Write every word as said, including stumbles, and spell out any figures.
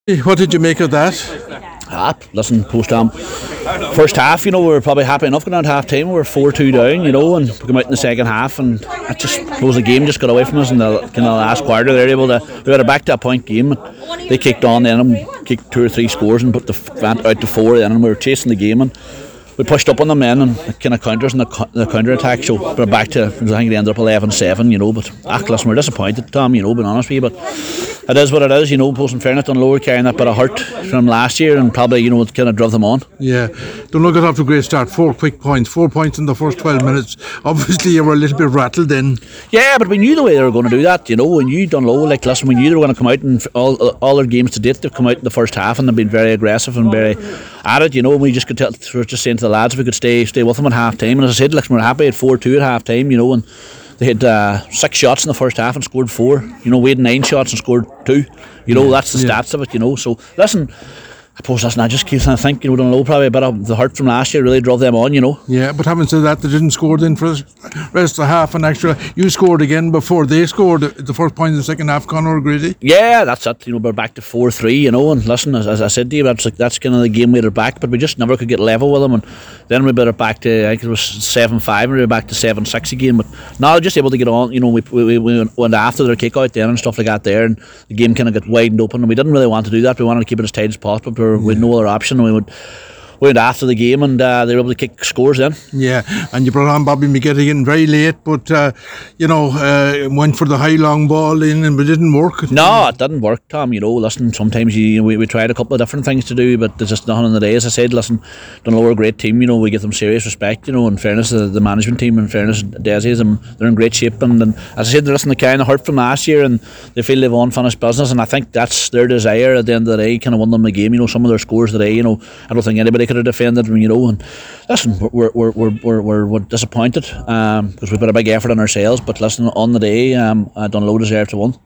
What did you make of that? Ah, listen, post um, first half, you know, we were probably happy enough going on half time. We were four two down, you know, and we came out in the second half, and it just suppose the game just got away from us in the kind of last quarter. They were able to, we had a back to a point game, and they kicked on then and kicked two or three scores and put the went out to four then, and we were chasing the game, and we pushed up on them then and kind of counters and the, the counter attack. So we're back to, I think they ended up eleven seven, you know. But ah, listen, we're disappointed, Tom, you know, being honest with you, but it is what it is, you know. Post in fairness, Dunlow carrying that bit of hurt from last year, and probably, you know, it kind of drove them on. Yeah, Dunlow got off to a great start. Four quick points, four points in the first twelve minutes. Obviously, you were a little bit rattled then. Yeah, but we knew the way they were going to do that, you know. We knew Dunlow, like, listen, we knew they were going to come out, and all all their games to date, they've come out in the first half and they've been very aggressive and very at it, you know. And we just could tell, we were just saying to the lads, if we could stay stay with them at half time. And as I said, like, we were happy at four two at half time, you know, and they had uh, six shots in the first half and scored four. You know, we had nine shots and scored two. You know, that's the Yeah. stats of it, you know. So, listen, I suppose that's not just keep trying to think, you know, don't know, probably a bit of the hurt from last year really drove them on, you know. Yeah, but having said that, they didn't score then for the rest of the half, and extra. You scored again before they scored at the first point in the second half, Conor O'Grady. Yeah, that's it. You know, we're back to four three, you know, and listen, as, as I said to you, that's like, that's kind of the game we had back, but we just never could get level with them, and then we better back to, I think it was seven five, and we were back to seven six again, but now just able to get on, you know. We, we, we went after their kick out then and stuff like that there, and the game kind of got widened open, and we didn't really want to do that. We wanted to keep it as tight as possible, but we had no other option, and we would we went after the game, and uh, they were able to kick scores then. Yeah, and you brought on Bobby McGettigan in very late, but uh, you know, uh, went for the high long ball in, and it didn't work. No, it didn't work, Tom. You know, listen, sometimes you, we, we tried a couple of different things to do, but there's just nothing in the day. As I said, listen, Dunlow are a great team. You know, we give them serious respect. You know, in fairness, the, the management team, in fairness, Desi's, and they're in great shape. And, and as I said, they're listening to kind of hurt from last year, and they feel they've unfinished business. And I think that's their desire at the end of the day. Kind of won them the game. You know, some of their scores today. You know, I don't think anybody could have defended them. You know, and listen, we're we're we're we're, we're, we're disappointed because um, we put a big effort on ourselves. But listen, on the day, um, Dunlow deserved to win.